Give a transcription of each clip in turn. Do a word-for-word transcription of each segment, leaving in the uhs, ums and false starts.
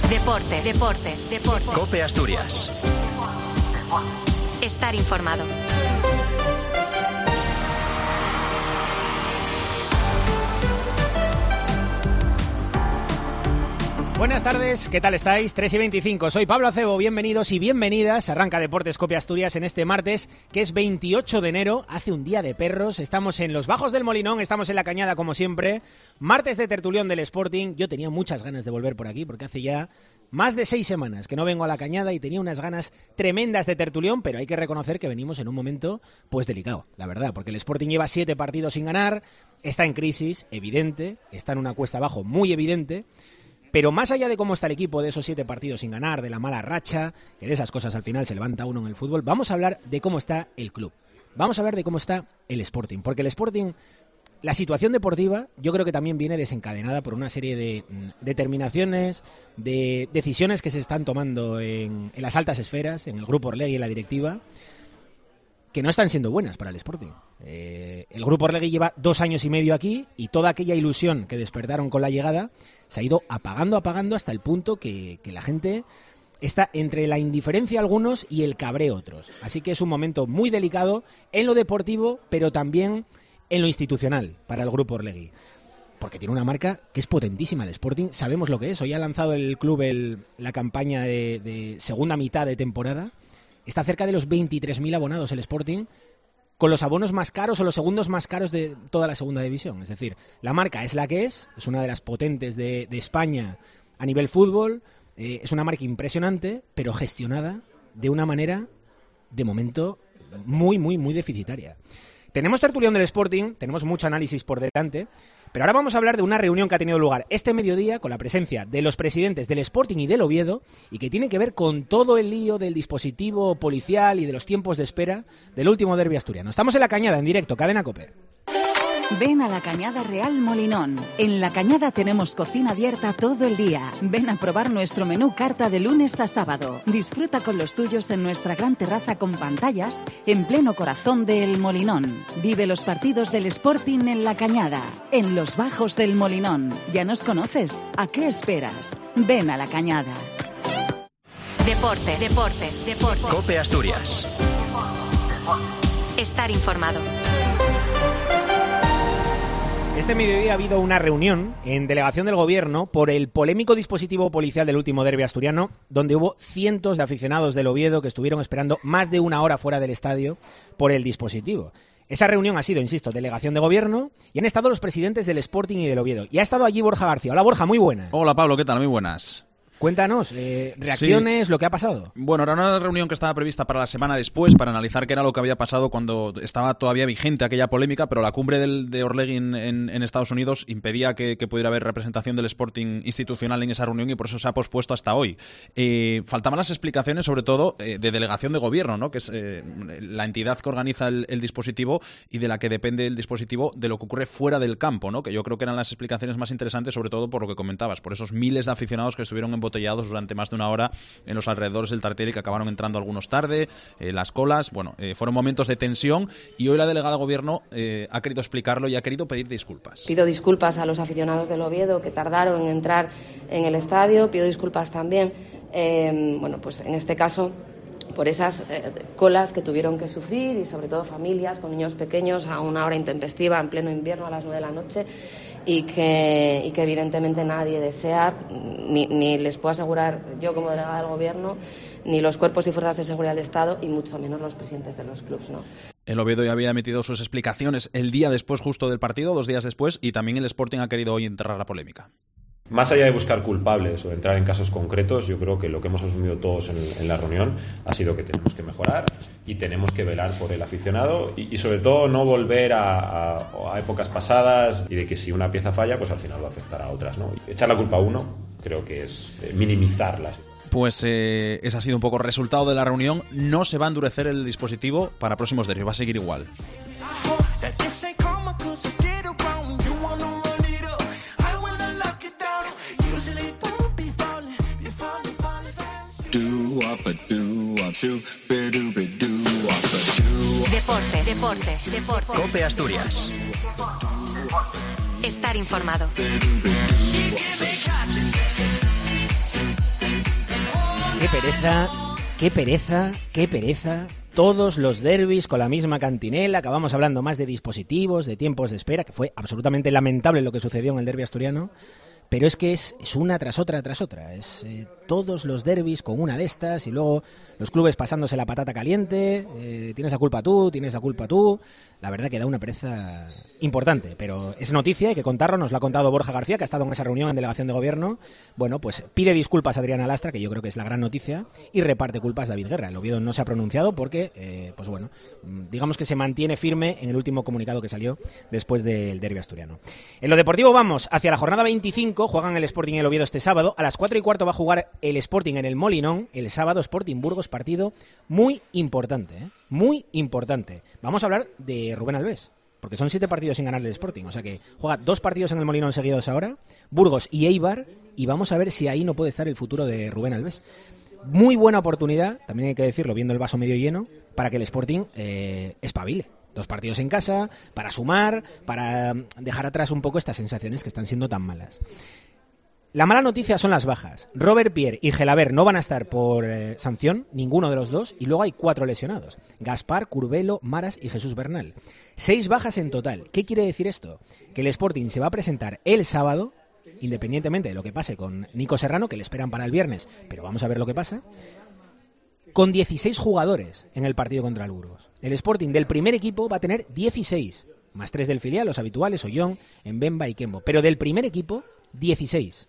Deportes, deportes, deportes. COPE Asturias. Estar informado. Buenas tardes, ¿qué tal estáis? tres y veinticinco, soy Pablo Acebo, bienvenidos y bienvenidas. Arranca Deportes COPE Asturias en este martes, que es veintiocho de enero, hace un día de perros. Estamos en los Bajos del Molinón, estamos en La Cañada como siempre. Martes de tertulión del Sporting. Yo tenía muchas ganas de volver por aquí, porque hace ya más de seis semanas que no vengo a La Cañada y tenía unas ganas tremendas de tertulión, pero hay que reconocer que venimos en un momento pues delicado, la verdad, porque el Sporting lleva siete partidos sin ganar, está en crisis, evidente, está en una cuesta abajo muy evidente. Pero más allá de cómo está el equipo, de esos siete partidos sin ganar, de la mala racha, que de esas cosas al final se levanta uno en el fútbol, vamos a hablar de cómo está el club. Vamos a hablar de cómo está el Sporting. Porque el Sporting, la situación deportiva, yo creo que también viene desencadenada por una serie de determinaciones, de decisiones que se están tomando en, en las altas esferas, en el Grupo Orlegui y en la directiva, que no están siendo buenas para el Sporting. Eh, el Grupo Orlegui lleva dos años y medio aquí y toda aquella ilusión que despertaron con la llegada se ha ido apagando, apagando hasta el punto que, que la gente está entre la indiferencia algunos y el cabreo otros. Así que es un momento muy delicado en lo deportivo, pero también en lo institucional para el Grupo Orlegui. Porque tiene una marca que es potentísima el Sporting, sabemos lo que es. Hoy ha lanzado el club el, la campaña de, de segunda mitad de temporada. Está cerca de los veintitrés mil abonados el Sporting, con los abonos más caros o los segundos más caros de toda la segunda división. Es decir, la marca es la que es, es una de las potentes de, de España a nivel fútbol, eh, es una marca impresionante, pero gestionada de una manera, de momento, muy, muy, muy deficitaria. Tenemos tertulión del Sporting, tenemos mucho análisis por delante, pero ahora vamos a hablar de una reunión que ha tenido lugar este mediodía con la presencia de los presidentes del Sporting y del Oviedo y que tiene que ver con todo el lío del dispositivo policial y de los tiempos de espera del último derbi asturiano. Estamos en La Cañada, en directo, Cadena COPE. Ven a La Cañada Real Molinón. En La Cañada tenemos cocina abierta todo el día. Ven a probar nuestro menú carta de lunes a sábado. Disfruta con los tuyos en nuestra gran terraza con pantallas en pleno corazón del Molinón. Vive los partidos del Sporting en La Cañada, en los Bajos del Molinón. ¿Ya nos conoces? ¿A qué esperas? Ven a La Cañada. Deportes, deportes, deportes. COPE Asturias. Estar informado. Este mediodía ha habido una reunión en delegación del Gobierno por el polémico dispositivo policial del último derbi asturiano, donde hubo cientos de aficionados del Oviedo que estuvieron esperando más de una hora fuera del estadio por el dispositivo. Esa reunión ha sido, insisto, delegación de Gobierno y han estado los presidentes del Sporting y del Oviedo. Y ha estado allí Borja García. Hola Borja, muy buenas. Hola Pablo, ¿qué tal? Muy buenas. Cuéntanos, eh, reacciones, sí. Lo que ha pasado. Bueno, era una reunión que estaba prevista para la semana después, para analizar qué era lo que había pasado cuando estaba todavía vigente aquella polémica, pero la cumbre del, de Orlegui en, en, en Estados Unidos impedía que, que pudiera haber representación del Sporting institucional en esa reunión y por eso se ha pospuesto hasta hoy. Eh, faltaban las explicaciones, sobre todo, eh, de delegación de gobierno, ¿no? Que es eh, la entidad que organiza el, el dispositivo y de la que depende el dispositivo de lo que ocurre fuera del campo, ¿no? Que yo creo que eran las explicaciones más interesantes, sobre todo por lo que comentabas, por esos miles de aficionados que estuvieron en embotellados durante más de una hora en los alrededores del Tartiere, que acabaron entrando algunos tarde, eh, las colas, bueno, eh, fueron momentos de tensión y hoy la delegada de Gobierno eh, ha querido explicarlo y ha querido pedir disculpas. Pido disculpas a los aficionados del Oviedo que tardaron en entrar en el estadio, pido disculpas también, eh, bueno, pues en este caso por esas eh, colas que tuvieron que sufrir y sobre todo familias con niños pequeños a una hora intempestiva en pleno invierno a las nueve de la noche y que, y que evidentemente nadie desea, ni, ni les puedo asegurar yo como delegada del Gobierno, ni los cuerpos y fuerzas de seguridad del Estado y mucho menos los presidentes de los clubes, ¿no? El Oviedo ya había emitido sus explicaciones el día después justo del partido, dos días después, y también el Sporting ha querido hoy enterrar la polémica. Más allá de buscar culpables o entrar en casos concretos, yo creo que lo que hemos asumido todos en, en la reunión ha sido que tenemos que mejorar y tenemos que velar por el aficionado y, y sobre todo no volver a, a, a épocas pasadas y de que si una pieza falla, pues al final va a afectar a otras, ¿no? Y echar la culpa a uno creo que es eh, minimizarla. Pues eh, ese ha sido un poco el resultado de la reunión. No se va a endurecer el dispositivo para próximos derbis, va a seguir igual. Deportes, deportes, deportes. COPE Asturias. Estar informado. pereza, qué pereza, qué pereza. Todos los derbis con la misma cantinela. Acabamos hablando más de dispositivos, de tiempos de espera, que fue absolutamente lamentable lo que sucedió en el derbi asturiano. Pero es que es, es una tras otra tras otra. Es eh, todos los derbis con una de estas y luego los clubes pasándose la patata caliente. Eh, tienes la culpa tú, tienes la culpa tú. La verdad que da una pereza importante, pero es noticia, hay que contarlo, nos lo ha contado Borja García, que ha estado en esa reunión en delegación de gobierno. Bueno, pues pide disculpas a Adriana Lastra, que yo creo que es la gran noticia, y reparte culpas David Guerra. El Oviedo no se ha pronunciado porque, eh, pues bueno, digamos que se mantiene firme en el último comunicado que salió después del derbi asturiano. En lo deportivo vamos hacia la jornada veinticinco, juegan el Sporting y el Oviedo este sábado. A las cuatro y cuarto va a jugar el Sporting en el Molinón, el sábado Sporting Burgos, partido muy importante, ¿eh? Muy importante. Vamos a hablar de Rubén Albés, porque son siete partidos sin ganar el Sporting, o sea que juega dos partidos en el Molinón seguidos ahora, Burgos y Eibar, y vamos a ver si ahí no puede estar el futuro de Rubén Albés. Muy buena oportunidad, también hay que decirlo, viendo el vaso medio lleno, para que el Sporting eh, espabile. Dos partidos en casa, para sumar, para dejar atrás un poco estas sensaciones que están siendo tan malas. La mala noticia son las bajas. Robert Pierre y Gelaber no van a estar por eh, sanción, ninguno de los dos, y luego hay cuatro lesionados. Gaspar, Curbelo, Maras y Jesús Bernal. Seis bajas en total. ¿Qué quiere decir esto? Que el Sporting se va a presentar el sábado, independientemente de lo que pase con Nico Serrano, que le esperan para el viernes, pero vamos a ver lo que pasa, con dieciséis jugadores en el partido contra el Burgos. El Sporting del primer equipo va a tener dieciséis, más tres del filial, los habituales, Ollón, Mbemba y Kembo. Pero del primer equipo, dieciséis.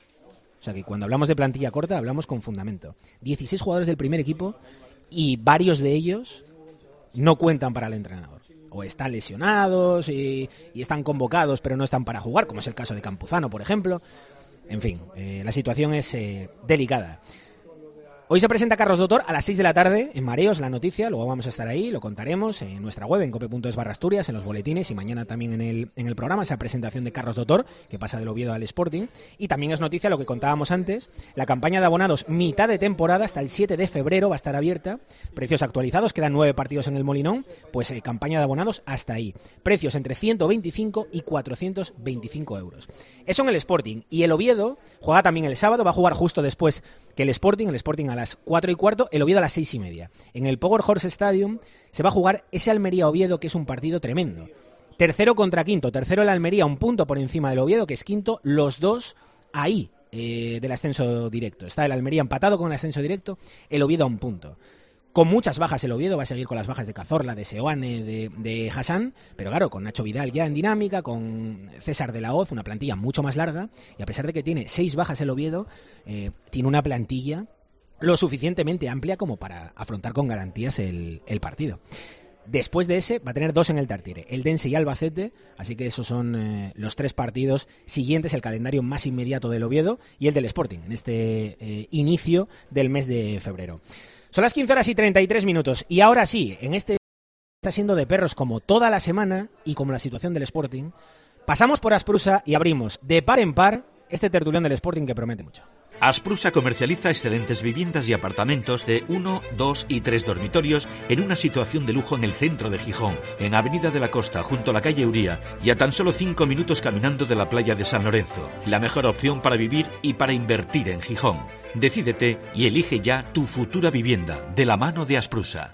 O sea que cuando hablamos de plantilla corta hablamos con fundamento. dieciséis jugadores del primer equipo y varios de ellos no cuentan para el entrenador. O están lesionados y, y están convocados pero no están para jugar, como es el caso de Campuzano, por ejemplo. En fin, eh, la situación es eh, delicada. Hoy se presenta Carlos Dotor a las seis de la tarde en Mareos, la noticia, luego vamos a estar ahí, lo contaremos en nuestra web, en cope punto es barra Asturias, en los boletines y mañana también en el, en el programa, esa presentación de Carlos Dotor, que pasa del Oviedo al Sporting. Y también es noticia lo que contábamos antes, la campaña de abonados mitad de temporada hasta el siete de febrero va a estar abierta, precios actualizados, quedan nueve partidos en el Molinón, pues eh, campaña de abonados hasta ahí. Precios entre ciento veinticinco y cuatrocientos veinticinco euros. Eso en el Sporting. Y el Oviedo juega también el sábado, va a jugar justo después que el Sporting, el Sporting a las cuatro y cuarto, el Oviedo a las seis y media. En el Power Horse Stadium se va a jugar ese Almería-Oviedo, que es un partido tremendo. Tercero contra quinto, tercero el Almería, un punto por encima del Oviedo, que es quinto, los dos ahí eh, del ascenso directo. Está el Almería empatado con el ascenso directo, el Oviedo a un punto. Con muchas bajas el Oviedo, va a seguir con las bajas de Cazorla, de Seoane, de, de Hassan, pero claro, con Nacho Vidal ya en dinámica, con César de la Hoz, una plantilla mucho más larga, y a pesar de que tiene seis bajas el Oviedo, eh, tiene una plantilla lo suficientemente amplia como para afrontar con garantías el, el partido. Después de ese va a tener dos en el Tartiere, el Dense y Albacete, así que esos son eh, los tres partidos siguientes, el calendario más inmediato del Oviedo y el del Sporting, en este eh, inicio del mes de febrero. Son las quince horas y treinta y tres minutos y ahora sí, en este está siendo de perros como toda la semana y como la situación del Sporting, pasamos por Asprusa y abrimos de par en par este tertulión del Sporting que promete mucho. Asprusa comercializa excelentes viviendas y apartamentos de uno, dos y tres dormitorios en una situación de lujo en el centro de Gijón, en Avenida de la Costa, junto a la calle Uría, y a tan solo cinco minutos caminando de la playa de San Lorenzo. La mejor opción para vivir y para invertir en Gijón. Decídete y elige ya tu futura vivienda, de la mano de Asprusa.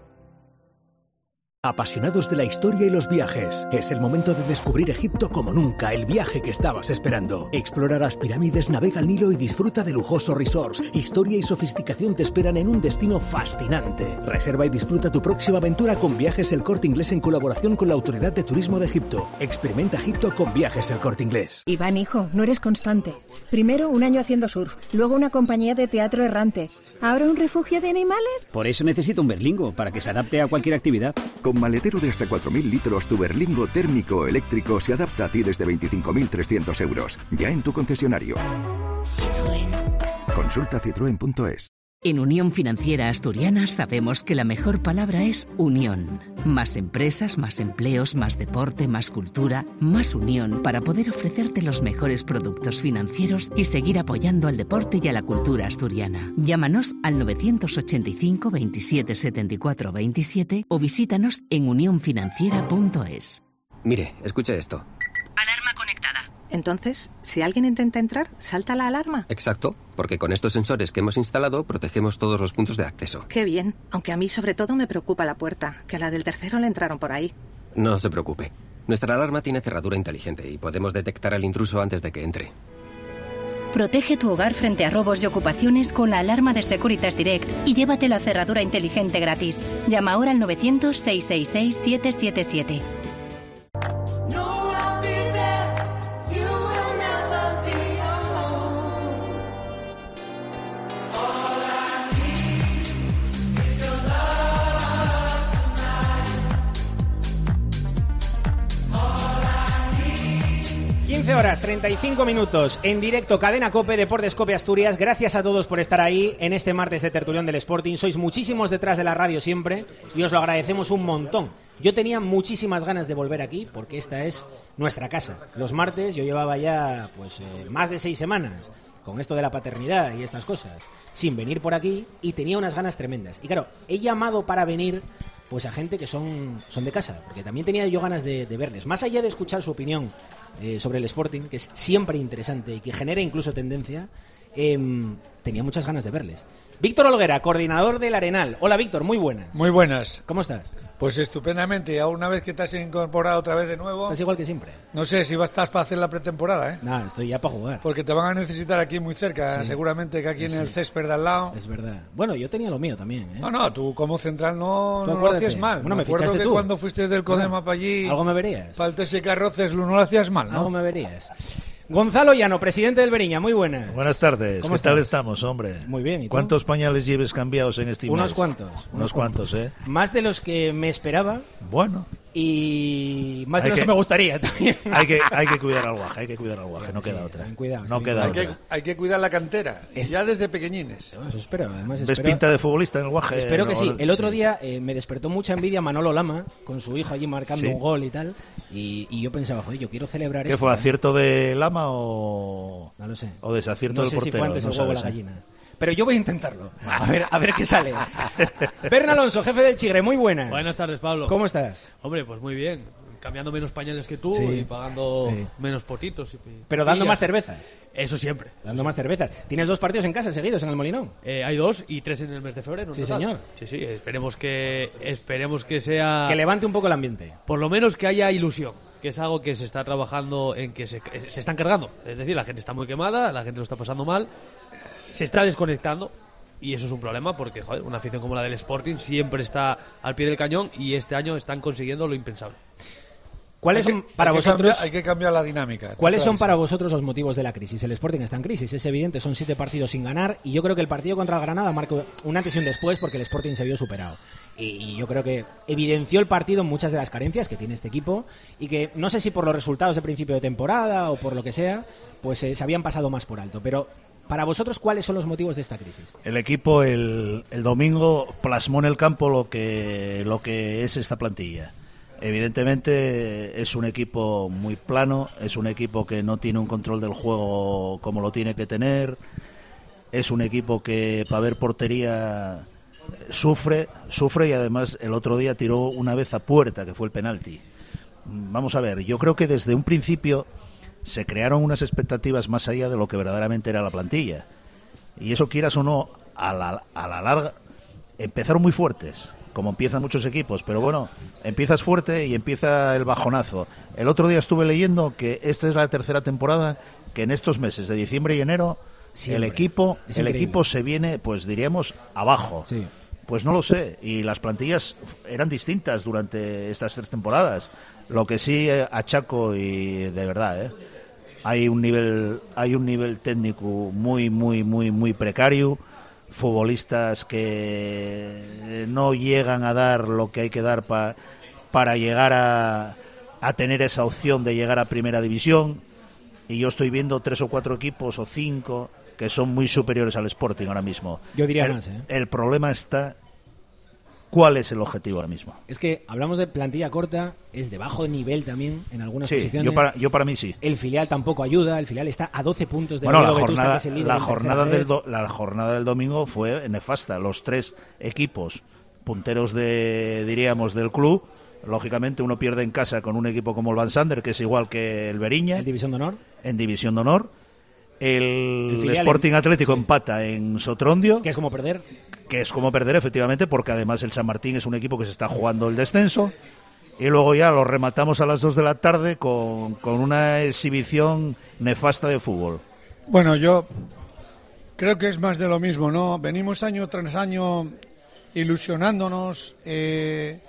Apasionados de la historia y los viajes, es el momento de descubrir Egipto como nunca, el viaje que estabas esperando. Explora las pirámides, navega el Nilo y disfruta de lujosos resorts. Historia y sofisticación te esperan en un destino fascinante. Reserva y disfruta tu próxima aventura con Viajes El Corte Inglés en colaboración con la Autoridad de Turismo de Egipto. Experimenta Egipto con Viajes El Corte Inglés. Iván, hijo, no eres constante. Primero un año haciendo surf, luego una compañía de teatro errante, ahora un refugio de animales. Por eso necesito un Berlingo, para que se adapte a cualquier actividad. Con maletero de hasta cuatro mil litros, tu Berlingo térmico eléctrico se adapta a ti desde veinticinco mil trescientos euros. Ya en tu concesionario. Citroën. Consulta citroen punto es. En Unión Financiera Asturiana sabemos que la mejor palabra es unión. Más empresas, más empleos, más deporte, más cultura, más unión para poder ofrecerte los mejores productos financieros y seguir apoyando al deporte y a la cultura asturiana. Llámanos al novecientos ochenta y cinco, veintisiete, setenta y cuatro, veintisiete o visítanos en unión financiera punto es. Mire, escuche esto. Alarma conectada. Entonces, si alguien intenta entrar, ¿salta la alarma? Exacto, porque con estos sensores que hemos instalado protegemos todos los puntos de acceso. Qué bien, aunque a mí sobre todo me preocupa la puerta, que a la del tercero le entraron por ahí. No se preocupe. Nuestra alarma tiene cerradura inteligente y podemos detectar al intruso antes de que entre. Protege tu hogar frente a robos y ocupaciones con la alarma de Securitas Direct y llévate la cerradura inteligente gratis. Llama ahora al novecientos, seiscientos sesenta y seis, siete siete siete. quince horas, treinta y cinco minutos, en directo, Cadena COPE, Deportes COPE Asturias. Gracias a todos por estar ahí en este martes de tertulión del Sporting. Sois muchísimos detrás de la radio siempre y os lo agradecemos un montón. Yo tenía muchísimas ganas de volver aquí porque esta es nuestra casa. Los martes yo llevaba ya pues eh, más de seis semanas con esto de la paternidad y estas cosas, sin venir por aquí, y tenía unas ganas tremendas. Y claro, he llamado para venir pues a gente que son, son de casa, porque también tenía yo ganas de, de verles. Más allá de escuchar su opinión eh, sobre el Sporting, que es siempre interesante y que genera incluso tendencia, eh, tenía muchas ganas de verles. Víctor Olguera, coordinador del Arenal. Hola, Víctor, muy buenas. Muy buenas. ¿Cómo estás? Pues estupendamente. Ya una vez que te has incorporado otra vez de nuevo... Estás igual que siempre. No sé si vas a estar para hacer la pretemporada, ¿eh? No, estoy ya para jugar. Porque te van a necesitar aquí muy cerca, sí. Seguramente que aquí en sí. el césped de al lado. Es verdad. Bueno, yo tenía lo mío también, ¿eh? No, no, tú como central no, no lo hacías mal. Bueno, me, me acuerdo fichaste que tú. Cuando fuiste del Codema bueno, para allí... Algo me verías. Para el T S K Roceslu no lo hacías mal, ¿no? Algo me verías. Gonzalo Llano, presidente del Beriña, muy buenas. Buenas tardes, ¿Cómo ¿qué estás? tal estamos, hombre? Muy bien, ¿y tú? ¿Cuántos pañales lleves cambiados en este mes? Unos cuantos. Unos, unos cuantos, cuantos, ¿eh? Más de los que me esperaba. Bueno. Y más de hay los que, que me gustaría también. Hay que, hay que cuidar al guaje, hay que cuidar al guaje, no sí, queda otra. Cuidado, no queda hay otra. Que, hay que cuidar la cantera, es... ya desde pequeñines. Eso espero, además ¿Ves espero... pinta de futbolista en el guaje? Espero que no, sí. El otro sí. día eh, me despertó mucha envidia Manolo Lama, con su hijo allí marcando sí. un gol y tal, y, y yo pensaba, joder, yo quiero celebrar ¿Qué eso. ¿Qué fue, acierto de Lama o...? No lo sé. ¿O desacierto no del sé portero? Si fue antes no el huevo o la sabes, gallina. Pero yo voy a intentarlo. A ver, a ver qué sale. Berna Alonso, jefe del Chigre, muy buenas. Buenas tardes, Pablo. ¿Cómo estás? Hombre, pues muy bien. Cambiando menos pañales que tú sí. y pagando sí. menos potitos. Y, Pero dando más cervezas. Eso siempre. Dando más cervezas. ¿Tienes dos partidos en casa seguidos en el Molinón? Eh, hay dos y tres en el mes de febrero. Sí, total. señor. Sí, sí. Esperemos que, esperemos que sea... Que levante un poco el ambiente. Por lo menos que haya ilusión. Que es algo que se está trabajando en que se, se están cargando. Es decir, la gente está muy quemada, la gente lo está pasando mal. Se está desconectando. Y eso es un problema porque, joder, una afición como la del Sporting siempre está al pie del cañón y este año están consiguiendo lo impensable. ¿Cuáles hay son que, para hay vosotros? Que cambiar, hay que cambiar la dinámica. ¿Cuáles son para vosotros los motivos de la crisis? El Sporting está en crisis, es evidente, son siete partidos sin ganar y yo creo que el partido contra el Granada marcó un antes y un después porque el Sporting se vio superado. Y yo creo que evidenció el partido muchas de las carencias que tiene este equipo y que no sé si por los resultados de principio de temporada o por lo que sea, pues eh, se habían pasado más por alto. Pero para vosotros, ¿cuáles son los motivos de esta crisis? El equipo el, el domingo plasmó en el campo lo que, lo que es esta plantilla. Evidentemente es un equipo muy plano, es un equipo que no tiene un control del juego como lo tiene que tener, es un equipo que para ver portería sufre, sufre y además el otro día tiró una vez a puerta, que fue el penalti. Vamos a ver, yo creo que desde un principio se crearon unas expectativas más allá de lo que verdaderamente era la plantilla. Y eso, quieras o no, a la, a la larga empezaron muy fuertes, como empiezan muchos equipos, pero bueno, empiezas fuerte y empieza el bajonazo. El otro día estuve leyendo que esta es la tercera temporada que en estos meses de diciembre y enero Siempre. el equipo es el increíble. equipo se viene, pues diríamos, abajo. Sí. Pues no lo sé, y las plantillas eran distintas durante estas tres temporadas. Lo que sí achaco, y de verdad, ¿eh? hay un nivel hay un nivel técnico muy, muy, muy, muy precario. Futbolistas que no llegan a dar lo que hay que dar pa, para llegar a, a tener esa opción de llegar a primera división, y yo estoy viendo tres o cuatro equipos o cinco que son muy superiores al Sporting ahora mismo. Yo diría el, más, ¿eh? El problema está, ¿cuál es el objetivo ahora mismo? Es que hablamos de plantilla corta, es de bajo nivel también en algunas sí, posiciones. Yo para, yo para mí sí. El filial tampoco ayuda, el filial está a doce puntos de bueno, la Vetusta, jornada, que es el líder la, en jornada tercera del do, la jornada del domingo fue nefasta. Los tres equipos punteros de, diríamos, del club Lógicamente uno pierde en casa con un equipo como el Van Sander, que es igual que el Beriña. ¿En División de Honor? En División de Honor. El, el Sporting en... Atlético sí. empata en Sotrondio. Que es como perder. Que es como perder, efectivamente, porque además el San Martín es un equipo que se está jugando el descenso. Y luego ya lo rematamos a las dos de la tarde con, con una exhibición nefasta de fútbol. Bueno, yo creo que es más de lo mismo, ¿no? Venimos año tras año ilusionándonos, eh,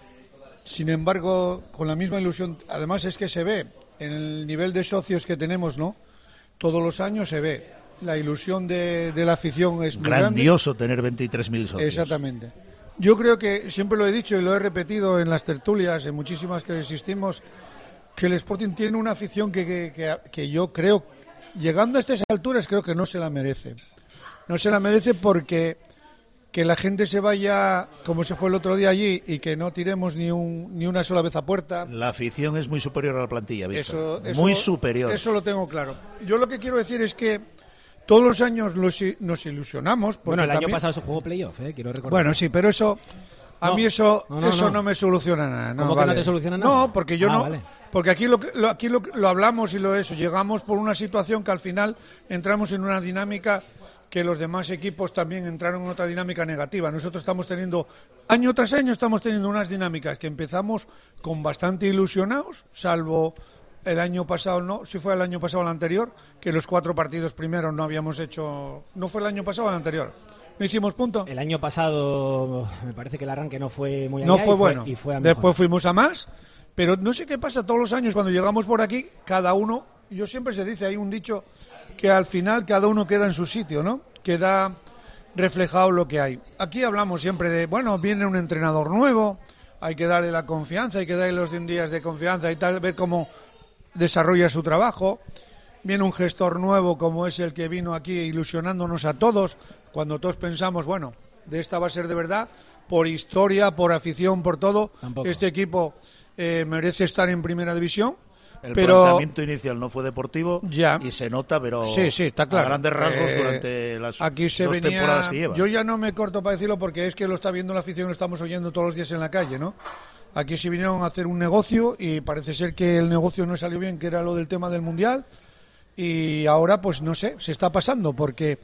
sin embargo, con la misma ilusión. Además es que se ve en el nivel de socios que tenemos, ¿no? Todos los años se ve. La ilusión de, de la afición es muy grandioso grande. Tener veintitrés mil socios. Exactamente. Yo creo que, siempre lo he dicho y lo he repetido en las tertulias, en muchísimas que existimos, que el Sporting tiene una afición que, que, que, que yo creo, llegando a estas alturas, creo que no se la merece. No se la merece porque que la gente se vaya, como se fue el otro día allí, y que no tiremos ni un, ni una sola vez a puerta. La afición es muy superior a la plantilla, Víctor. Eso, eso, muy superior. Eso lo tengo claro. Yo lo que quiero decir es que todos los años los, nos ilusionamos. Bueno, el también... año pasado se jugó playoff, ¿eh? Quiero recordar. Bueno, sí, pero eso, a no, mí eso no, no, eso no. no me soluciona nada. No, ¿Cómo vale. que no te soluciona nada? No, porque yo ah, no... Vale. Porque aquí lo, lo aquí lo, lo hablamos y lo eso, llegamos por una situación que al final entramos en una dinámica que los demás equipos también entraron en otra dinámica negativa. Nosotros estamos teniendo, año tras año estamos teniendo unas dinámicas que empezamos con bastante ilusionados, salvo el año pasado, no, si fue el año pasado o el anterior, que los cuatro partidos primeros no habíamos hecho, no fue el año pasado o el anterior. ¿No hicimos punto? El año pasado me parece que el arranque no fue muy allá. No fue y bueno. Fue, y fue a Después fuimos a más, pero no sé qué pasa todos los años cuando llegamos por aquí, cada uno, yo siempre se dice, hay un dicho que al final cada uno queda en su sitio, ¿no? Queda reflejado lo que hay. Aquí hablamos siempre de, bueno, viene un entrenador nuevo, hay que darle la confianza, hay que darle los días de confianza y tal, ver cómo desarrolla su trabajo. Viene un gestor nuevo como es el que vino aquí ilusionándonos a todos, cuando todos pensamos, bueno, de esta va a ser de verdad, por historia, por afición, por todo. Tampoco. Este equipo eh, merece estar en primera división. El pero... planteamiento inicial no fue deportivo ya. y se nota, pero sí, sí, está claro. a grandes rasgos eh, durante las aquí se dos venía... temporadas que lleva. Yo ya no me corto para decirlo porque es que lo está viendo la afición, lo estamos oyendo todos los días en la calle, ¿no? Aquí se vinieron a hacer un negocio y parece ser que el negocio no salió bien, que era lo del tema del Mundial, y ahora pues no sé, se está pasando porque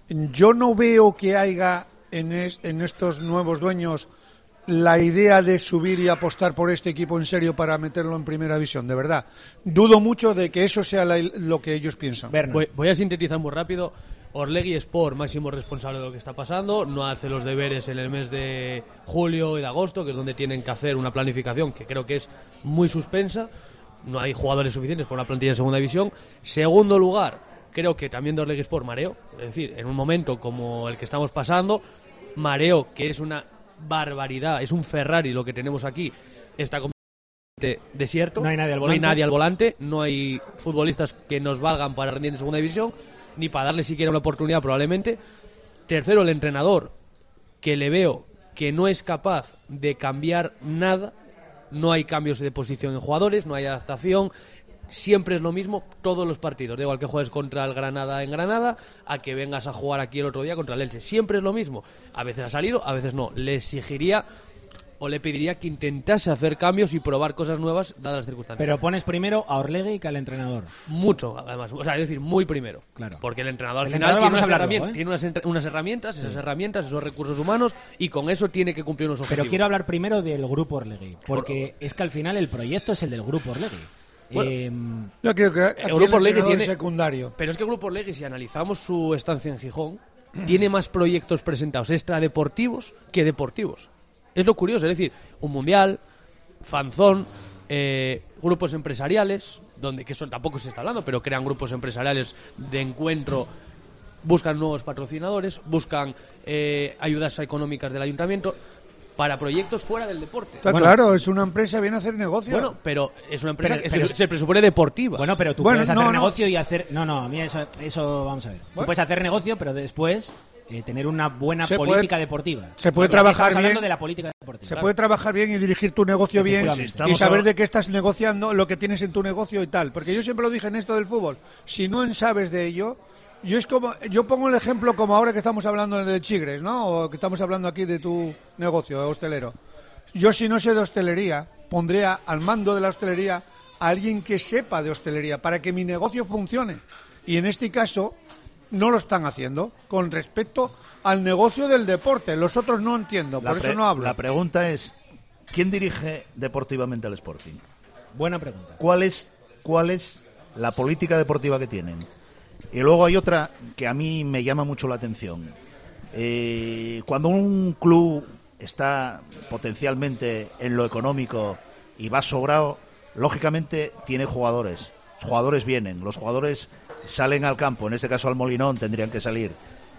yo no veo que haya en, es, en estos nuevos dueños la idea de subir y apostar por este equipo en serio para meterlo en primera división, de verdad. Dudo mucho de que eso sea la, lo que ellos piensan. Voy, voy a sintetizar muy rápido. Orlegui Sport, máximo responsable de lo que está pasando, no hace los deberes en el mes de julio y de agosto, que es donde tienen que hacer una planificación que creo que es muy suspensa. No hay jugadores suficientes para una plantilla de segunda división. Segundo lugar, creo que también de Orlegui Sport mareo, es decir, en un momento como el que estamos pasando, mareo, que es una barbaridad, es un Ferrari lo que tenemos aquí, está completamente desierto, no hay nadie al volante, volante. no hay, nadie al volante, no hay futbolistas que nos valgan para rendir en segunda división, ni para darle siquiera una oportunidad probablemente. Tercero, el entrenador, que le veo que no es capaz de cambiar nada, no hay cambios de posición en jugadores, no hay adaptación, siempre es lo mismo todos los partidos, da igual que juegues contra el Granada en Granada a que vengas a jugar aquí el otro día contra el Elche, siempre es lo mismo, a veces ha salido, a veces no. Le exigiría o le pediría que intentase hacer cambios y probar cosas nuevas dadas las circunstancias. Pero pones primero a Orlegui que al entrenador. Mucho, además, o sea, es decir, muy primero. Claro. Porque el entrenador al el final entrenador tiene, unas hablarlo, herramientas, ¿eh? tiene unas, unas herramientas, esas sí. herramientas, esos recursos humanos, y con eso tiene que cumplir unos objetivos. Pero quiero hablar primero del grupo Orlegui, porque Por... es que al final el proyecto es el del grupo Orlegui. Bueno, eh, yo creo que aquí el grupo Orlegui tiene secundario. Pero es que el grupo Orlegui, si analizamos su estancia en Gijón, tiene más proyectos presentados extradeportivos que deportivos. Es lo curioso, es decir, un mundial, fanzón, eh, grupos empresariales, donde que eso tampoco se está hablando, pero crean grupos empresariales de encuentro, buscan nuevos patrocinadores, buscan eh, ayudas económicas del ayuntamiento para proyectos fuera del deporte. Está bueno, claro, es una empresa, viene a hacer negocio. Bueno, pero es una empresa pero, que pero, se, se presupone deportiva. Bueno, pero tú bueno, puedes no, hacer no. negocio y hacer... No, no, a mí eso, eso vamos a ver. Bueno. Tú puedes hacer negocio, pero después eh, tener una buena se política puede, deportiva. Se puede no, trabajar bien. hablando de la política deportiva. Se puede trabajar bien y dirigir tu negocio bien y saber de qué estás negociando, lo que tienes en tu negocio y tal. Porque yo siempre lo dije en esto del fútbol. Si no sabes de ello... Yo es como yo pongo el ejemplo como ahora que estamos hablando de Chigres, ¿no? O que estamos hablando aquí de tu negocio hostelero. yo si no sé de hostelería, pondría al mando de la hostelería a alguien que sepa de hostelería para que mi negocio funcione. Y en este caso no lo están haciendo con respecto al negocio del deporte. Los otros no entiendo, por eso no hablo. La pregunta es, ¿quién dirige deportivamente al Sporting? Buena pregunta. ¿Cuál es, cuál es la política deportiva que tienen? Y luego hay otra que a mí me llama mucho la atención. Eh, cuando un club está potencialmente en lo económico y va sobrado, lógicamente tiene jugadores. Los jugadores vienen, los jugadores salen al campo, en este caso al Molinón tendrían que salir.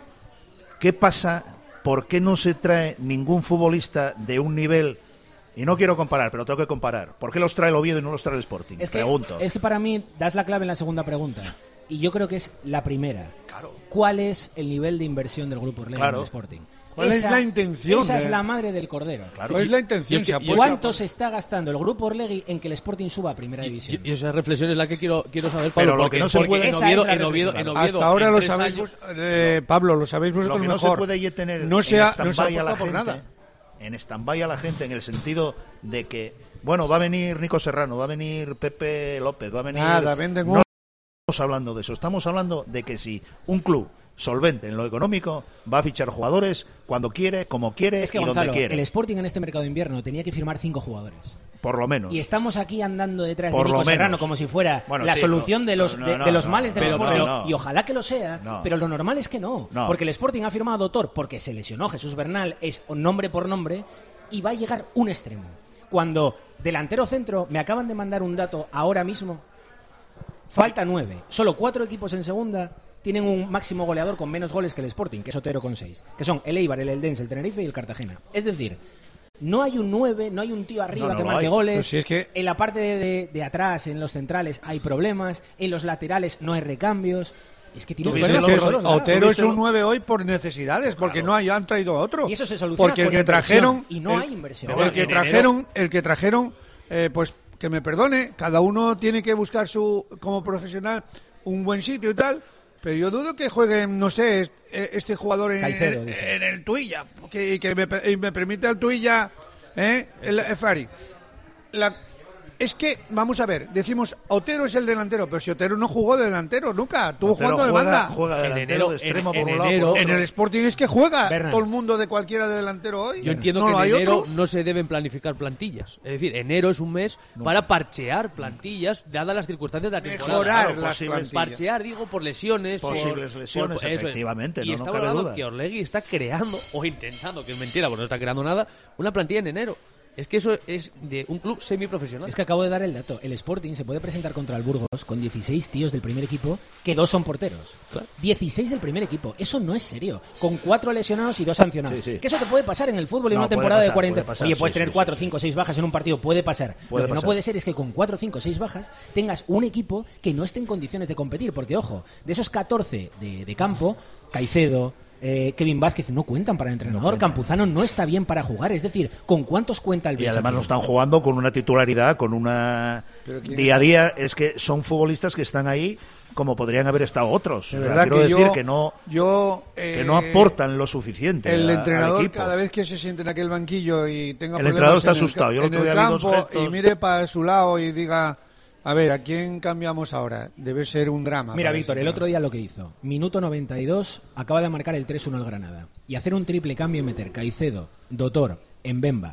¿Qué pasa? ¿Por qué no se trae ningún futbolista de un nivel? Y no quiero comparar, pero tengo que comparar. ¿Por qué los trae el Oviedo y no los trae el Sporting? Es que, Pregunto. Es que para mí das la clave en la segunda pregunta. Y yo creo que es la primera. Claro. ¿Cuál es el nivel de inversión del Grupo Orlegui Claro. en el Sporting? ¿Cuál esa, es la intención? Esa de... es la madre del cordero. Claro. ¿Cuál es la intención? Y es que- ¿Cuánto se está gastando el Grupo Orlegui en que el Sporting suba a Primera División? Y, y esa reflexión es la que quiero, quiero saber, Pablo. Pero lo porque, que no se porque puede- en esa Oviedo, es la en Oviedo, en reflexión. Oviedo, Hasta ahora en lo tres sabéis, años- vos- eh, Pablo, lo sabéis vosotros Lo que no mejor. se puede ya tener no se ha, en no se ha stand-by a la apostado por gente, nada. en stand-by a la gente, en el sentido de que, bueno, va a venir Nico Serrano, va a venir Pepe López, va a venir... Nada, venden No un- estamos hablando de eso, estamos hablando de que si un club solvente en lo económico va a fichar jugadores cuando quiere, como quiere Es que, y Gonzalo, donde quiere. el Sporting en este mercado de invierno tenía que firmar cinco jugadores. Por lo menos. Y estamos aquí andando detrás Por de lo Nico Serrano menos. como si fuera Bueno, la sí, solución no, de los, no, de, no, de los no, males del pero- Sporting. pero no. Y ojalá que lo sea, No. pero lo normal es que no, No. Porque el Sporting ha firmado a Dotor porque se lesionó Jesús Bernal, es nombre por nombre, y va a llegar un extremo. Cuando delantero centro, me acaban de mandar un dato ahora mismo, falta nueve. Solo cuatro equipos en segunda tienen un máximo goleador con menos goles que el Sporting, que es Otero con seis. Que son el Eibar, el Eldense, el Tenerife y el Cartagena. Es decir, no hay un nueve, no hay un tío arriba No, no que lo marque hay. goles. Pero si es que- En la parte de, de- de atrás, en los centrales, hay problemas. En los laterales no hay recambios. Es que tienes ¿Tuviste problemas el por otro- todos lados. Otero es ¿Tuviste un lo- nueve hoy por necesidades, porque no hay, han traído a otro. Y eso se soluciona Porque el con que inversión, trajeron y no el- hay inversión. El que En trajeron, el que trajeron, eh, pues que me perdone, cada uno tiene que buscar su como profesional un buen sitio y tal. Pero yo dudo que jueguen, no sé, est- eh, este jugador en, Caicedo, en- dice. en el Tuilla, que, que me, pe- y me permite el Tuilla, ¿eh? el Efari. La, es que, vamos a ver, decimos, Otero es el delantero, pero si Otero no jugó de delantero nunca, estuvo Otero jugando de juega- banda. Juega En delantero enero- de extremo en- por en un lado. enero- por En otro. el Sporting es que juega Bernal. todo el mundo de cualquiera de delantero hoy. Yo entiendo ¿No que lo en hay enero otro? no se deben planificar plantillas. Es decir, enero es un mes para parchear plantillas, dadas las circunstancias de la temporada. Mejorar Claro, las posibles plantillas. Parchear, digo, por lesiones. por- Posibles lesiones, por- eso es. efectivamente, Y no, no estamos cabe hablando duda. que Orlegui está creando, o intentando, que es mentira, porque no está creando nada, una plantilla en enero. Es que eso es de un club semiprofesional. Es que acabo de dar el dato. El Sporting se puede presentar contra el Burgos con dieciséis tíos del primer equipo, que dos son porteros. Claro. dieciséis del primer equipo. Eso no es serio. Con cuatro lesionados y dos sancionados. Sí, sí. Que eso te puede pasar en el fútbol en No, una puede temporada pasar, de cuarenta. puede pasar, Oye, sí, puedes sí, tener sí, cuatro, sí. cinco, seis bajas en un partido. Puede pasar. Puede Lo que no pasar. puede ser es que con cuatro, cinco, seis bajas tengas un equipo que no esté en condiciones de competir. Porque, ojo, de esos catorce de, de campo, Caicedo, Eh, Kevin Vázquez no cuentan para el entrenador. No Campuzano no está bien para jugar. Es decir, ¿con cuántos cuenta el Y Bielsa? además no están jugando con una titularidad, con una Pero ¿quién día a día. Es que son futbolistas que están ahí como podrían haber estado otros. De O sea, verdad quiero que decir yo- que no yo, que eh, no aportan lo suficiente El a- al entrenador, equipo. cada vez que se siente en aquel banquillo y tenga El problemas entrenador está en el ca- asustado. Yo el en otro el día vi dos campo gestos. y mire para su lado y diga, a ver, ¿a quién cambiamos ahora? Debe ser un drama. Mira, para Víctor, ese el otro día lo que hizo. Minuto noventa y dos, acaba de marcar el tres uno al Granada. Y hacer un triple cambio y meter Caicedo, Dotor, Mbemba.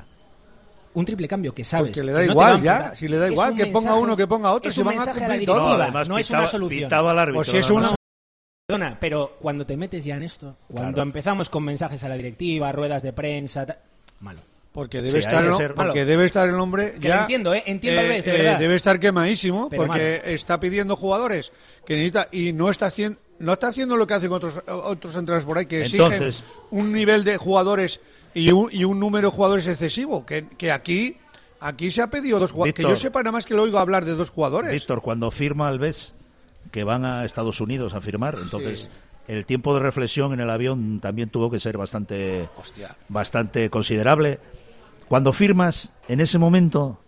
Un triple cambio que sabes Porque le que da no te igual, va a ya, amputar. si le da Es igual, un que ponga mensaje- uno, que ponga otro, es si un van a mensaje a la cumplir todo. directiva, No, además no es pitaba- una solución. pitaba al árbitro, Pues si es además. una- Perdona, pero cuando te metes ya en esto, cuando Claro. empezamos con mensajes a la directiva, ruedas de prensa, ta- malo. Porque Sí, debe, hay estar, que el, ser- porque Malo. debe estar el hombre Que ya, lo entiendo, ¿eh? Entiendo al eh, revés, de eh, verdad. debe estar quemadísimo Pero porque está pidiendo jugadores que necesita y no está haciendo no está haciendo lo que hacen otros otros entrenadores por ahí que exigen Entonces- un nivel de jugadores y un, y un número de jugadores excesivo que, que aquí aquí se ha pedido dos jugadores que Víctor. yo sepa nada más que lo oigo hablar de dos jugadores. Víctor, cuando firma Alves, que van a Estados Unidos a firmar, entonces el tiempo de reflexión en el avión también tuvo que ser bastante, bastante considerable. Cuando firmas, en ese momento,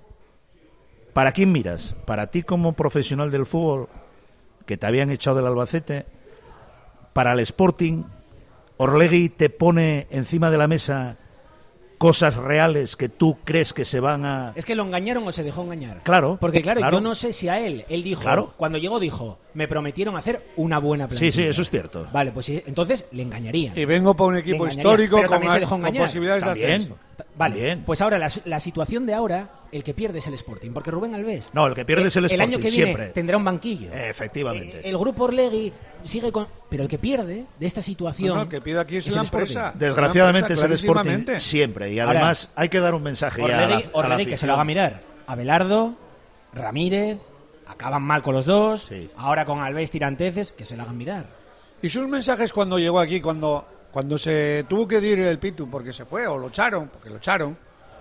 ¿para quién miras? ¿Para ti como profesional del fútbol, que te habían echado del Albacete? ¿Para el Sporting? ¿Orlegui te pone encima de la mesa cosas reales que tú crees que se van a... Es que lo engañaron o se dejó engañar. Claro. Porque claro, claro. yo no sé si a él, él dijo, Claro. cuando llegó dijo, me prometieron hacer una buena plantilla. Sí, sí, eso es cierto. Vale, pues sí, entonces le engañarían. Y vengo para un equipo Le engañarían, histórico pero con, también se a- dejó con engañar. posibilidades de También. ascenso. Vale, Bien. pues ahora la, la situación de ahora, el que pierde es el Sporting, porque Rubén Alves... No, el que pierde es el Sporting, El año que viene siempre. tendrá un banquillo. Efectivamente. Eh, el grupo Orlegui sigue con... Pero el que pierde de esta situación... No, no, el que pide aquí es el la Sporting. empresa. Desgraciadamente es Una el empresa, Sporting clarísimamente. siempre. Y Ahora, además hay que dar un mensaje ya a la, Orlegui, a la Orlegui, que se lo afición. haga mirar. Abelardo, Ramírez, acaban mal con los dos. Sí. Ahora con Alves tiranteces, que se lo hagan mirar. Y sus mensajes cuando llegó aquí, cuando, cuando se tuvo que ir el Pitu, porque se fue, o lo echaron, porque lo echaron,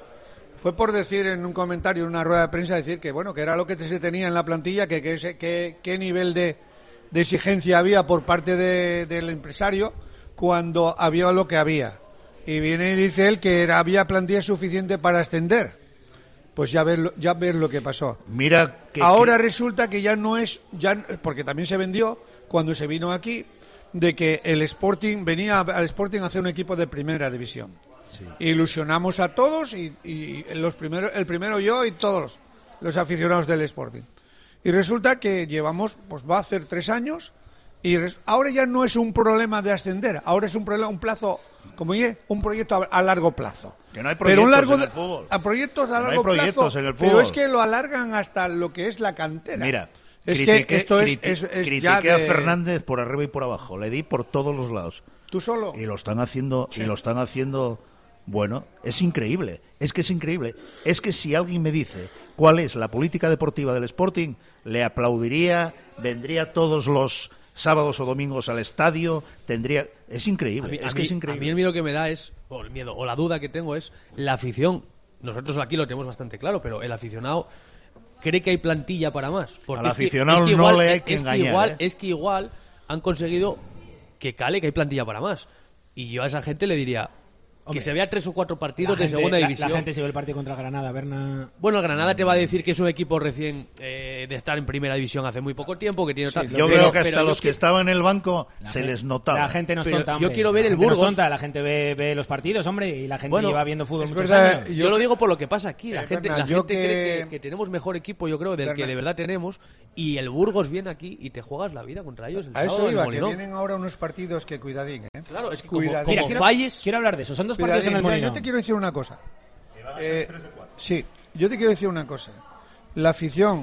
fue por decir en un comentario, en una rueda de prensa, decir que bueno, que era lo que se tenía en la plantilla, que qué que, que, que nivel de, de exigencia había por parte de, del empresario cuando había lo que había. Y viene y dice él que era, había plantilla suficiente para ascender. Pues ya ver, lo- ya ver lo que pasó. Mira que... Ahora que- resulta que ya no es, ya porque también se vendió cuando se vino aquí, de que el Sporting venía al Sporting a hacer un equipo de primera división. Sí. Ilusionamos a todos y, y los primeros, el primero yo y todos los, los aficionados del Sporting. Y resulta que llevamos, pues va a hacer tres años y res- ahora ya no es un problema de ascender, ahora es un problema, un plazo, como dije, un proyecto a, a largo plazo. Que no hay Pero un proyectos largo en de- el fútbol. a proyectos a No hay largo proyectos plazo, en el pero fútbol. es que lo alargan hasta lo que es la cantera. Mira, es critiqué- que esto es, criti- es, es critiqué ya de... a Fernández por arriba y por abajo. Le di por todos los lados. ¿Tú solo? Y lo están haciendo, y lo están haciendo, bueno, es increíble, es que es increíble. Es que si alguien me dice cuál es la política deportiva del Sporting, le aplaudiría, vendría todos los sábados o domingos al estadio, tendría... Es increíble, A mí, es a que mí- es increíble. a mí el miedo que me da es, o el miedo, o la duda que tengo es la afición. Nosotros aquí lo tenemos bastante claro, pero el aficionado cree que hay plantilla para más. Porque Al es que- aficionado es que no igual- le hay es que que engañar, igual, ¿eh? Es que igual han conseguido que cale que hay plantilla para más. Y yo a esa gente le diría que Hombre, se vea tres o cuatro La partidos de gente- segunda la- división. La, gente se ve el partido contra Granada, Berna... Bueno, el Granada te va a decir que es un equipo recién eh, de estar en primera división hace muy poco tiempo, que tiene otra... Yo pero- veo que hasta pero yo los que qui- estaban en el banco La se gente- les notaba. La gente no es Pero tonta, yo hombre. quiero ver La el gente no es Burgos. tonta, la gente ve, ve los partidos, hombre, y la gente Bueno, lleva viendo fútbol es muchos verdad, años. Yo, Yo- lo digo por lo que pasa aquí. La Eh, gente, Bernat, la yo gente cree que- que, que tenemos mejor equipo, yo creo, del que Bernat. de verdad tenemos. Y el Burgos viene aquí y te juegas la vida contra ellos. El A sábado eso en iba, el que Molinón. vienen ahora unos partidos que cuidadín, ¿eh? Claro, es que como, Cuidadín. como Mira, quiero, falles... quiero hablar de eso. Son dos partidos en el Cuidadín. Mira, Molinón. yo te quiero decir una cosa. Eh, sí, yo te quiero decir una cosa. La afición,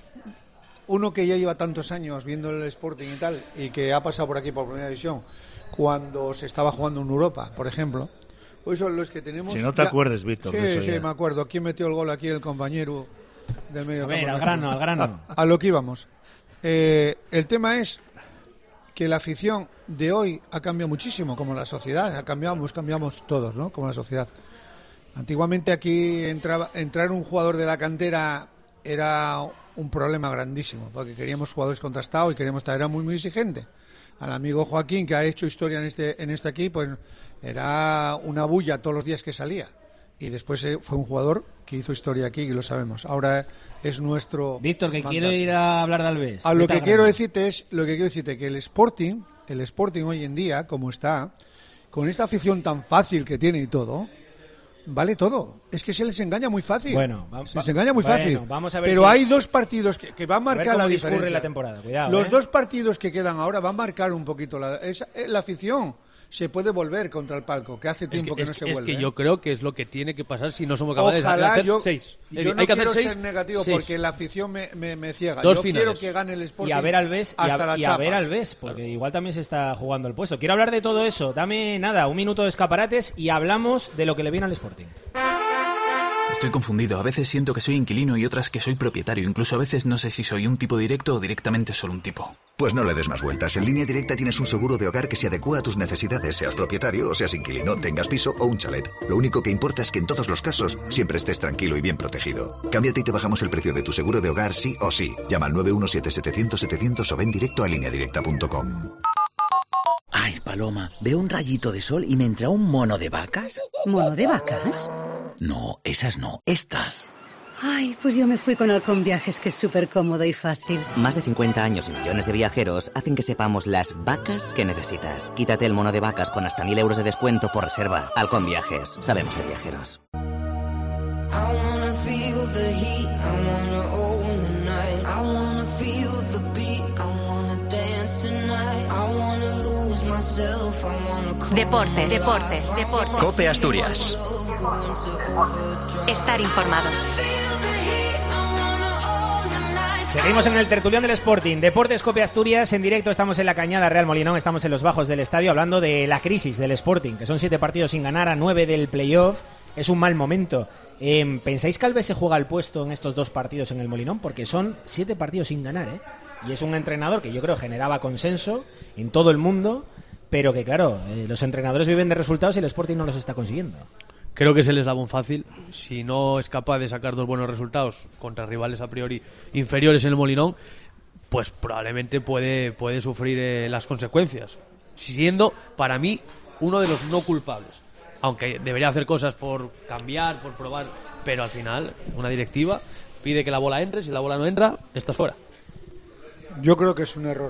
uno que ya lleva tantos años viendo el Sporting y tal, y que ha pasado por aquí por Primera División, cuando se estaba jugando en Europa, por ejemplo, pues son los que tenemos... Si no te ya- acuerdes, Víctor, Sí, de eso sí, ya. me acuerdo. ¿Quién metió el gol aquí? El compañero del medio A ver, campo. al grano, al grano. A, a lo que íbamos. Eh, el tema es que la afición de hoy ha cambiado muchísimo, como la sociedad, ha cambiado, hemos cambiamos todos, ¿no? Como la sociedad. Antiguamente aquí entraba, entrar un jugador de la cantera era un problema grandísimo, porque queríamos jugadores contrastados y queríamos estar, era muy muy exigente. Al amigo Joaquín, que ha hecho historia en este en este aquí, pues era una bulla todos los días que salía. Y después eh, fue un jugador que hizo historia aquí y lo sabemos. Ahora es nuestro... Víctor, que mandato. quiero ir a hablar de Alves. A lo Vete que al quiero grano. decirte es, lo que quiero decirte que el Sporting, el Sporting hoy en día, como está, con esta afición tan fácil que tiene y todo, vale todo. Es que se les engaña muy fácil. Bueno, va- se les engaña muy bueno, fácil. vamos a ver Pero si- hay dos partidos que, que van a A ver marcar cómo la discurre diferencia. la temporada. Cuidado, Los ¿eh? dos partidos que quedan ahora van a marcar un poquito la, esa- eh, la afición. Se puede volver contra el palco, que hace Es tiempo que, que, es no se que- es vuelve. que ¿eh? yo creo que es lo que tiene que pasar si no somos capaces de Ojalá hacer yo, seis. yo Hay no que quiero hacer seis. ser negativo seis. porque la afición me, me, me ciega. Dos yo finales. quiero que gane el Sporting Y a ver Alves, y hasta a, las y a ver chapas. Alves, porque igual también se está jugando el puesto. Quiero hablar de todo eso. Dame, nada, un minuto de escaparates y hablamos de lo que le viene al Sporting. Estoy confundido. A veces siento que soy inquilino y otras que soy propietario. Incluso a veces no sé si soy un tipo directo o directamente solo un tipo. Pues no le des más vueltas. En Línea Directa tienes un seguro de hogar que se adecua a tus necesidades, seas propietario o seas inquilino, tengas piso o un chalet. Lo único que importa es que en todos los casos siempre estés tranquilo y bien protegido. Cámbiate y te bajamos el precio de tu seguro de hogar sí o sí. Llama al nueve uno siete setecientos setecientos o ven directo a línea directa punto com. Ay, Paloma, veo un rayito de sol y me entra un mono de vacas. ¿Mono de vacas? No, esas no, estas. Ay, pues yo me fui con Halcón Viajes, que es súper cómodo y fácil. Más de cincuenta años y millones de viajeros hacen que sepamos las vacas que necesitas. Quítate el mono de vacas con hasta mil euros de descuento por reserva. Halcón Viajes. Sabemos de viajeros. Deportes, deportes, deportes. COPE Asturias. Estar informado. Seguimos en el tertulión del Sporting, Deportes COPE Asturias, en directo estamos en la Cañada Real Molinón, estamos en los bajos del estadio hablando de la crisis del Sporting, que son siete partidos sin ganar, a nueve del playoff, es un mal momento. Eh, ¿Pensáis que Alves se juega el puesto en estos dos partidos en el Molinón? Porque son siete partidos sin ganar, ¿eh? Y es un entrenador que yo creo generaba consenso en todo el mundo, pero que claro, eh, los entrenadores viven de resultados y el Sporting no los está consiguiendo. Creo que es el eslabón fácil. Si no es capaz de sacar dos buenos resultados contra rivales a priori inferiores en el Molinón, pues probablemente puede, puede sufrir eh, las consecuencias. Siendo, para mí, uno de los no culpables. Aunque debería hacer cosas por cambiar, por probar, pero al final, una directiva pide que la bola entre. Si la bola no entra, estás fuera. Yo creo que es un error.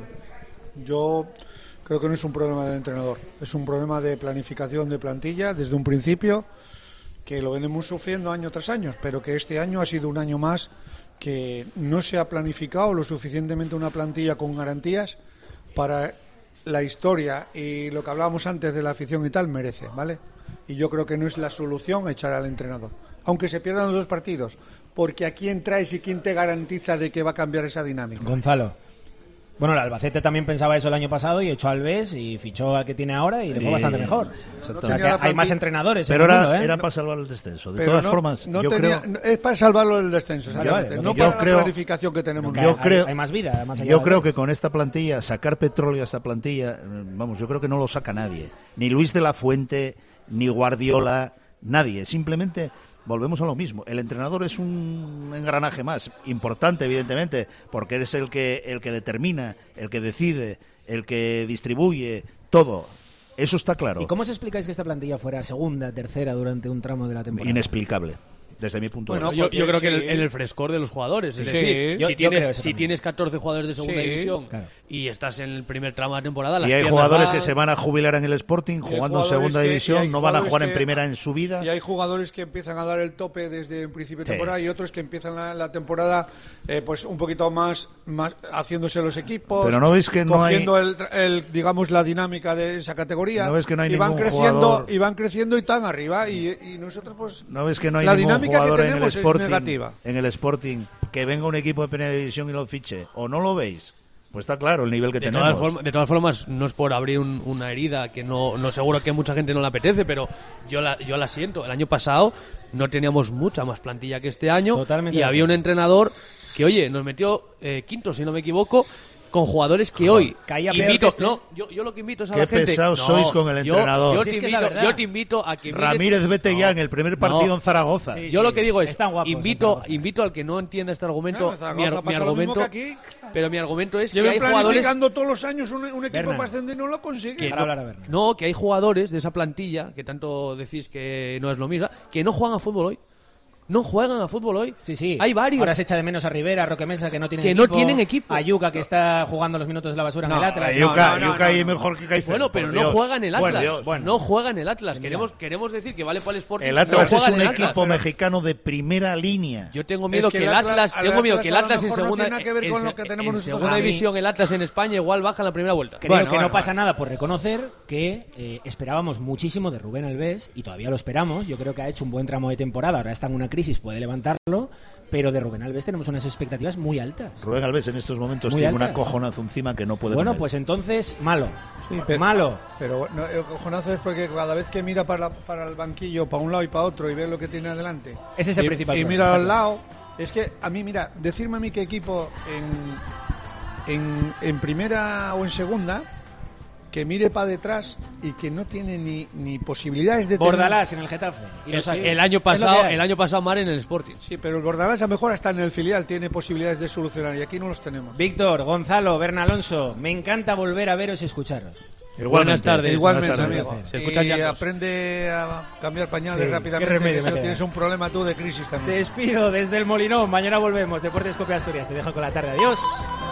Yo creo que no es un problema del entrenador. Es un problema de planificación de plantilla desde un principio, que lo venimos sufriendo año tras año, pero que este año ha sido un año más que no se ha planificado lo suficientemente una plantilla con garantías para la historia y lo que hablábamos antes de la afición y tal merece, ¿vale? Y yo creo que no es la solución echar al entrenador, aunque se pierdan los dos partidos, porque ¿a quién traes y quién te garantiza de que va a cambiar esa dinámica? Gonzalo. Bueno, el Albacete también pensaba eso el año pasado y echó a Alves y fichó al que tiene ahora y le fue bastante mejor. O sea, que hay más entrenadores. Pero en el era, mundo, ¿eh? era para salvar el descenso. De Pero todas no, formas, no yo tenía, creo... es para salvarlo del descenso, Vale, no yo para creo, la planificación que tenemos. Yo hay, creo, hay más vida, más allá yo de creo Alves. que con esta plantilla, sacar petróleo a esta plantilla, vamos, yo creo que no lo saca nadie. Ni Luis de la Fuente, ni Guardiola, nadie. Simplemente... volvemos a lo mismo. El entrenador es un engranaje más, importante evidentemente, porque eres el que el que determina, el que decide, el que distribuye todo. Eso está claro. ¿Y cómo os explicáis que esta plantilla fuera segunda, tercera durante un tramo de la temporada? Inexplicable. Desde mi punto bueno, de vista. Yo, yo creo que sí. en, el, en el frescor de los jugadores. Es Sí, decir, yo- si, yo tienes, creo eso si también. tienes catorce jugadores de segunda Sí, división claro. y estás en el primer tramo de la temporada, las Y hay piernas jugadores van- que se van a jubilar en el Sporting jugando en jugadores segunda que- y división, hay no van a jugadores jugar en que- primera en su vida. Y hay jugadores que empiezan a dar el tope desde el principio de Sí. temporada y otros que empiezan la, la temporada eh, pues un poquito más, más haciéndose los equipos. Pero no ves que no hay- cogiendo el, el, digamos, la dinámica de esa categoría. No ves que no hay y van ningún creciendo jugador- y van creciendo y tan arriba y, y nosotros pues ¿No ves que no hay la ningún dinámica jugador que en el tenemos es Sporting, negativa. en el Sporting que venga un equipo de primera división y lo fiche? ¿O no lo veis? Pues está claro el nivel que De tenemos. todas, formas, de todas formas, no es por abrir un- una herida que no, no seguro que mucha gente no le apetece, pero yo la, yo la siento. El año pasado no teníamos mucha más plantilla que este año Totalmente y de había un acuerdo. entrenador que, oye, nos metió eh, quinto, si no me equivoco, con jugadores que hoy caía peor invito, que este. no, yo, yo lo que invito es a Qué la gente. pesados No, sois con el yo- entrenador. Yo, Si te es que es la invito, verdad. yo te invito a que mires- Ramírez, vete No, ya en el primer partido no. en Zaragoza. Sí, Yo lo que digo es, están guapos, invito, están invito al que no entienda este argumento, Bueno, mi, ar- Zaragoza mi pasa lo mismo argumento, que aquí. pero mi argumento es que Lleven hay jugadores planificando todos los años un, un equipo Bernan. para ascender y no lo consigue. que Para hablar a ver. no, que hay jugadores de esa plantilla que tanto decís que no es lo mismo, que no juegan a fútbol hoy. No juegan a fútbol hoy. Sí, sí. Hay varios. Ahora se echa de menos a Rivera, a Roque Mesa, que no tienen Que equipo. no tienen equipo. A Yuca, que está jugando los minutos de la basura No, en el Atlas. Yuca, no, no, Yuca no, ahí no. mejor que Caicedo. Bueno, pero por no Dios. juegan el Buen Atlas. Dios, bueno. No juegan el Atlas. Mira. Queremos, queremos decir que vale para el Sporting. El Atlas no es juegan un el equipo Atlas. mexicano de primera línea. Yo tengo miedo Es que que, el el Atlas- Atlas, al tengo miedo Atlas que el a lo Atlas en mejor no segunda, tiene nada que ver en con se- lo que tenemos en nosotros segunda aquí. división el Atlas en España igual baja en la primera vuelta. Creo Bueno, que bueno, no pasa bueno. nada por reconocer que eh, esperábamos muchísimo de Rubén Alves y todavía lo esperamos. Yo creo que ha hecho un buen tramo de temporada. Ahora está en una crisis, puede levantarlo, pero de Rubén Alves tenemos unas expectativas muy altas. Rubén Alves en estos momentos Muy tiene altas. una cojonazo encima que no puede Bueno, poner. pues entonces, malo. Sí, pero- Malo. Pero no, el cojonazo es porque cada vez que mira para, la- para el banquillo, para un lado y para otro, y ve lo que tiene adelante. Ese es el y, principal Y problema, mira está al claro. lado. Es que a mí, mira, decirme a mí qué equipo en, en, en primera o en segunda que mire para detrás y que no tiene ni, ni posibilidades de tener- Bordalás en el Getafe. Y lo El, sabe. el año Es lo que pasado, hay. el año pasado Mar en el Sporting. Sí, pero el Bordalás a lo mejor hasta en el filial tiene posibilidades de solucionar y aquí no los tenemos. Víctor, Gonzalo, Bernalonso, me encanta volver a veros y escucharos. Buenas tardes. Igualmente, Buenas tardes. amigo. Se escuchan y llantos. aprende a cambiar pañales Sí, rápidamente. qué remedio que me si no queda. tienes un problema tú de crisis Te también. despido desde el Molinón. Mañana volvemos. Deportes Copia Asturias. Te dejo con la tarde. Adiós.